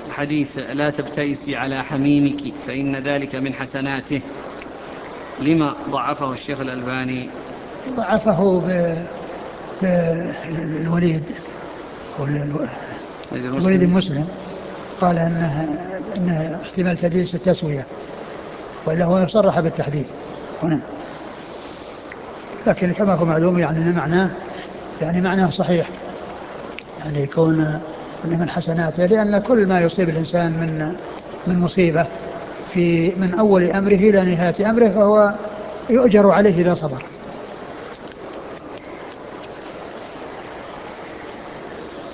حديث لا تبتئسي على حميمك فإن ذلك من حسناته، لما ضعفه الشيخ الألباني؟ ضعفه بالوليد، الوليد المسلم، قال أنه احتمال تدليس التسوية، وإلا هو صرح بالتحديث هنا. لكن كما هو معلوم يعني معناه صحيح، يعني يكون من حسناته، لأن كل ما يصيب الإنسان من مصيبة من أول أمره إلى نهاية أمره فهو يؤجر عليه إذا صبر.